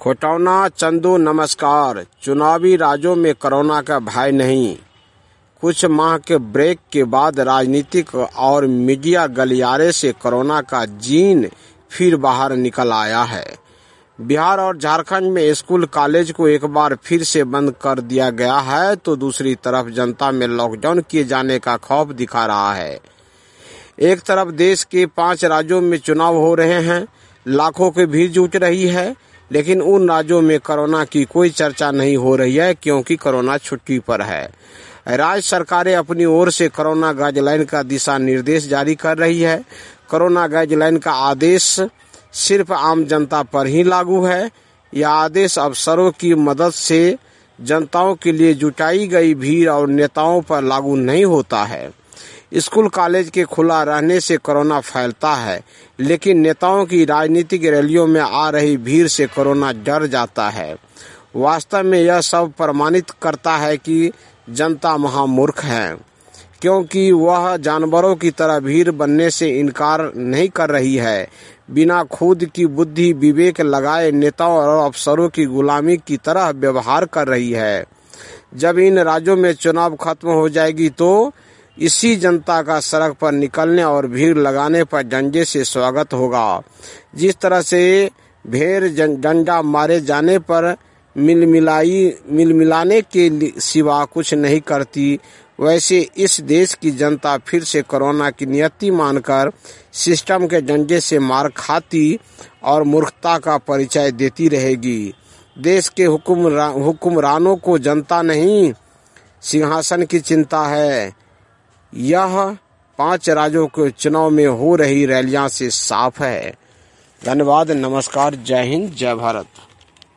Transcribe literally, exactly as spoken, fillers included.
खोटौना चंदू नमस्कार। चुनावी राज्यों में कोरोना का भय नहीं। कुछ माह के ब्रेक के बाद राजनीतिक और मीडिया गलियारे से कोरोना का जीन फिर बाहर निकल आया है। बिहार और झारखंड में स्कूल कॉलेज को एक बार फिर से बंद कर दिया गया है, तो दूसरी तरफ जनता में लॉकडाउन किए जाने का खौफ दिखा रहा है। एक तरफ देश के पांच राज्यों में चुनाव हो रहे हैं, लाखों की भीड़ जुट रही है, लेकिन उन राज्यों में कोरोना की कोई चर्चा नहीं हो रही है, क्योंकि कोरोना छुट्टी पर है। राज्य सरकारें अपनी ओर से कोरोना गाइडलाइन का दिशा निर्देश जारी कर रही है। कोरोना गाइडलाइन का आदेश सिर्फ आम जनता पर ही लागू है। यह आदेश अफसरों की मदद से जनताओं के लिए जुटाई गई भीड़ और नेताओं पर लागू नहीं होता है। स्कूल कॉलेज के खुला रहने से कोरोना फैलता है, लेकिन नेताओं की राजनीतिक रैलियों में आ रही भीड़ से कोरोना डर जाता है। वास्तव में यह सब प्रमाणित करता है कि जनता महामूर्ख है, क्योंकि वह जानवरों की तरह भीड़ बनने से इनकार नहीं कर रही है। बिना खुद की बुद्धि विवेक लगाए नेताओं और अफसरों की गुलामी की तरह व्यवहार कर रही है। जब इन राज्यों में चुनाव खत्म हो जाएगी तो इसी जनता का सड़क पर निकलने और भीड़ लगाने पर डंडे से स्वागत होगा। जिस तरह से भेड़ डंडा मारे जाने पर मिलमिलाई मिलमिलाने के सिवा कुछ नहीं करती, वैसे इस देश की जनता फिर से कोरोना की नियति मानकर सिस्टम के डंडे से मार खाती और मूर्खता का परिचय देती रहेगी। देश के हुक्मरा, हुक्मरानों को जनता नहीं सिंहासन की चिंता है। यह पांच राज्यों के चुनाव में हो रही रैलियां से साफ है। धन्यवाद, नमस्कार, जय हिंद, जय भारत।